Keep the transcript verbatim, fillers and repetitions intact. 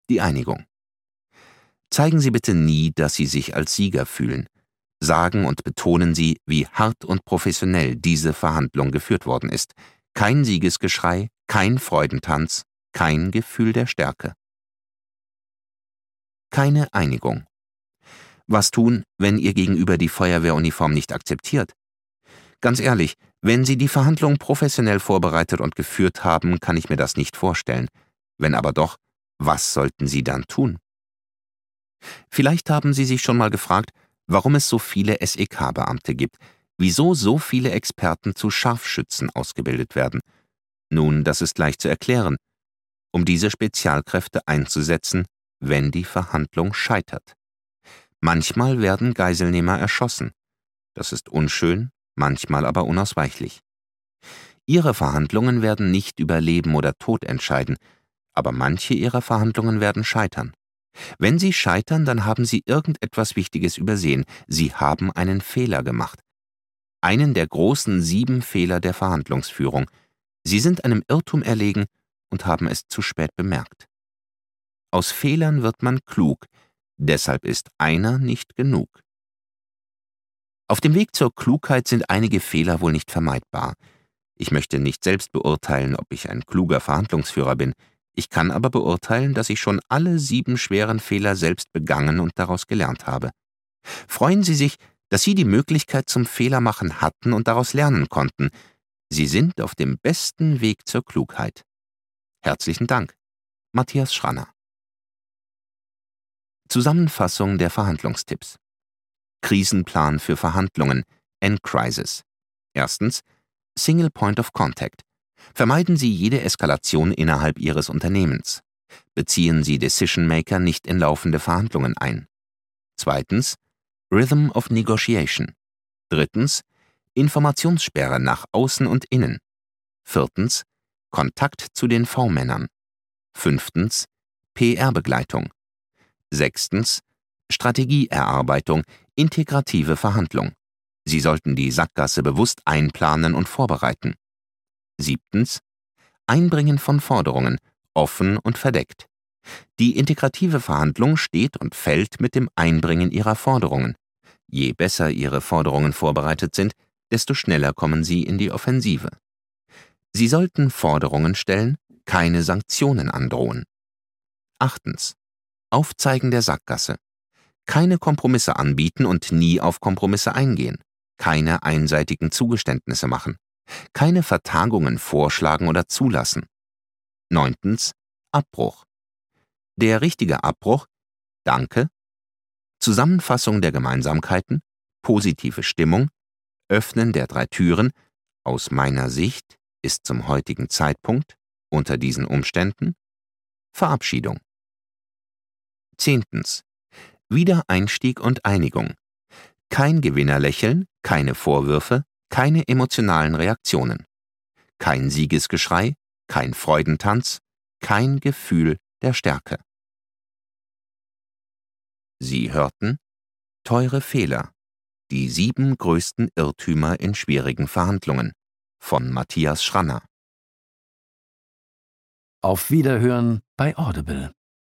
Die Einigung. Zeigen Sie bitte nie, dass Sie sich als Sieger fühlen. Sagen und betonen Sie, wie hart und professionell diese Verhandlung geführt worden ist. Kein Siegesgeschrei, kein Freudentanz, kein Gefühl der Stärke. Keine Einigung. Was tun, wenn Ihr Gegenüber die Feuerwehruniform nicht akzeptiert? Ganz ehrlich, wenn Sie die Verhandlung professionell vorbereitet und geführt haben, kann ich mir das nicht vorstellen. Wenn aber doch, was sollten Sie dann tun? Vielleicht haben Sie sich schon mal gefragt, warum es so viele S E K-Beamte gibt, wieso so viele Experten zu Scharfschützen ausgebildet werden. Nun, das ist leicht zu erklären, um diese Spezialkräfte einzusetzen, wenn die Verhandlung scheitert. Manchmal werden Geiselnehmer erschossen. Das ist unschön, manchmal aber unausweichlich. Ihre Verhandlungen werden nicht über Leben oder Tod entscheiden, aber manche Ihrer Verhandlungen werden scheitern. Wenn sie scheitern, dann haben Sie irgendetwas Wichtiges übersehen. Sie haben einen Fehler gemacht. Einen der großen sieben Fehler der Verhandlungsführung. Sie sind einem Irrtum erlegen und haben es zu spät bemerkt. Aus Fehlern wird man klug, deshalb ist einer nicht genug. Auf dem Weg zur Klugheit sind einige Fehler wohl nicht vermeidbar. Ich möchte nicht selbst beurteilen, ob ich ein kluger Verhandlungsführer bin. Ich kann aber beurteilen, dass ich schon alle sieben schweren Fehler selbst begangen und daraus gelernt habe. Freuen Sie sich, dass Sie die Möglichkeit zum Fehlermachen hatten und daraus lernen konnten. Sie sind auf dem besten Weg zur Klugheit. Herzlichen Dank, Matthias Schranner. Zusammenfassung der Verhandlungstipps. Krisenplan für Verhandlungen, End-Crisis. Erstens, Single Point of Contact. Vermeiden Sie jede Eskalation innerhalb Ihres Unternehmens. Beziehen Sie Decision-Maker nicht in laufende Verhandlungen ein. Zweitens, Rhythm of Negotiation. Drittens, Informationssperre nach außen und innen. Viertens, Kontakt zu den V-Männern. Fünftens, P R-Begleitung. Sechstens, Strategieerarbeitung, integrative Verhandlung. Sie sollten die Sackgasse bewusst einplanen und vorbereiten. Siebtens, Einbringen von Forderungen, offen und verdeckt. Die integrative Verhandlung steht und fällt mit dem Einbringen Ihrer Forderungen. Je besser Ihre Forderungen vorbereitet sind, desto schneller kommen Sie in die Offensive. Sie sollten Forderungen stellen, keine Sanktionen androhen. Achtens, Aufzeigen der Sackgasse. Keine Kompromisse anbieten und nie auf Kompromisse eingehen. Keine einseitigen Zugeständnisse machen. Keine Vertagungen vorschlagen oder zulassen. Neuntens, Abbruch. Der richtige Abbruch: Danke, Zusammenfassung der Gemeinsamkeiten, positive Stimmung, Öffnen der drei Türen, aus meiner Sicht ist zum heutigen Zeitpunkt, unter diesen Umständen, Verabschiedung. Zehntens, Wiedereinstieg und Einigung. Kein Gewinnerlächeln, keine Vorwürfe, keine emotionalen Reaktionen. Kein Siegesgeschrei, kein Freudentanz, kein Gefühl der Stärke. Sie hörten Teure Fehler. Die sieben größten Irrtümer in schwierigen Verhandlungen von Matthias Schranner. Auf Wiederhören bei Audible.